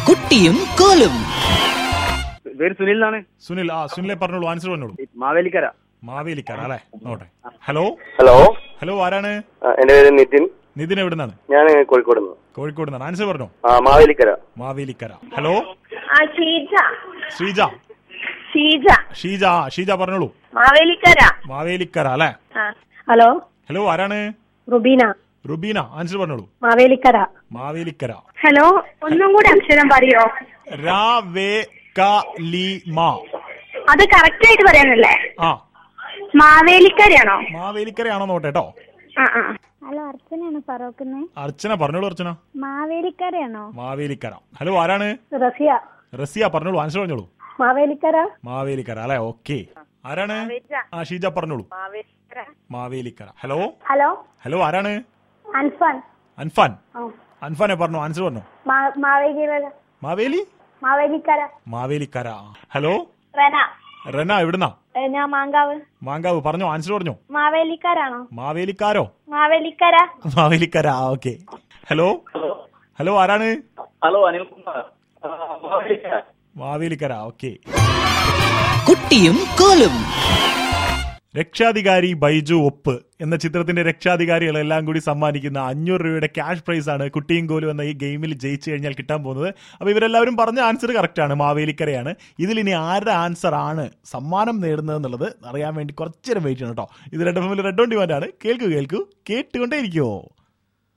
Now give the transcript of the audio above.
കുട്ടിയും കോലും. പേര് സുനിൽ എന്നാണ്. സുനിൽ, സുനിലെ പറഞ്ഞോളൂ, ആൻസർ പറഞ്ഞോളൂ. മാവേലിക്കര. മാവേലിക്കര അല്ലെ? നോട്ടെ. ഹലോ ഹലോ ഹലോ, ആരാണ്? എന്റെ പേര് നിതിൻ. നിതിൻ എവിടുന്നാണ്? ഞാൻ കോഴിക്കോട്. കോഴിക്കോട് നിന്നാണ്. ആൻസർ പറഞ്ഞോ. മാവേലിക്കര. മാവേലിക്കര. ഹലോ ഷീജ. ശ്രീജ. ഷീജ. ഷീജ. ഷീജ പറഞ്ഞോളൂ. മാവേലിക്കര. മാവേലിക്കര അല്ലെ? ഹലോ ഹലോ, ആരാണ്? റുബീന. റുബീന, ആൻസർ പറഞ്ഞോളൂ. മാവേലിക്കര. മാവേലിക്കര. ഹലോ, ഒന്നും കൂടി അക്ഷരം പറയോ? അത് കറക്റ്റ് ആയിട്ട് പറയാനല്ലേ? മാവേലിക്കരയാണോ? മാവേലിക്കരയാണോ നോട്ടെ കേട്ടോ. ഹലോ, അർച്ചനയാണ് ഫറോക്കിന്ന്. അർച്ചന പറഞ്ഞോളൂ. അർച്ചന. മാവേലിക്കരയാണോ? മാവേലിക്കര. ഹലോ, ആരാണ്? റസിയ. റസിയ പറഞ്ഞോളൂ, ആൻസർ പറഞ്ഞോളൂ. മാവേലിക്കര. മാവേലിക്കര അല്ലെ? ഓക്കെ. ആരാണ്? ഷീജ പറഞ്ഞോളൂ. മാവേലിക്കര. ഹലോ ഹലോ ഹലോ, ആരാണ്? അൻഫാൻ. അൻഫാൻ. അൻഫാനെ പറഞ്ഞോ, ആൻസർ പറഞ്ഞോ. മാവേലിക്കര. മാവേലിക്കര. ഹലോ റന. റന എവിടുന്നാ? ഞാൻ മാങ്കാവ്. മാങ്കാവ്. പറഞ്ഞോ, ആൻസർ പറഞ്ഞോ. മാവേലിക്കരാണോ? മാവേലിക്കാരോ? Mavelikkara. Mavelikkara. Okay. Hello hello, ആരാണ്? ഹലോ, അനിൽകുമാർ. മാവേലിക്കര. ഓക്കെ. കുട്ടിയും കോലും. രക്ഷാധികാരി ബൈജു ഒപ്പ് എന്ന ചിത്രത്തിന്റെ രക്ഷാധികാരികളെല്ലാം കൂടി സമ്മാനിക്കുന്ന 500 രൂപയുടെ ക്യാഷ് പ്രൈസ് ആണ് കുട്ടിയും കോലും എന്ന ഈ ഗെയിമിൽ ജയിച്ചു കഴിഞ്ഞാൽ കിട്ടാൻ പോകുന്നത്. അപ്പൊ ഇവരെല്ലാവരും പറഞ്ഞ ആൻസർ കറക്റ്റ് ആണ്, മാവേലിക്കരയാണ്. ഇതിൽ ഇനി ആരുടെ ആൻസർ ആണ് സമ്മാനം നേടുന്നത് എന്നുള്ളത് അറിയാൻ വേണ്ടി കുറച്ചേരം വെയിറ്റ് ചെയ്യണം കേട്ടോ. ഇത് റെഡ് എഫ് എമ്മിൽ റെഡ് ഓൺ ഡിമാൻഡ് ആണ്. കേൾക്കൂ കേട്ടുകൊണ്ടേ ഇരിക്കുവോ.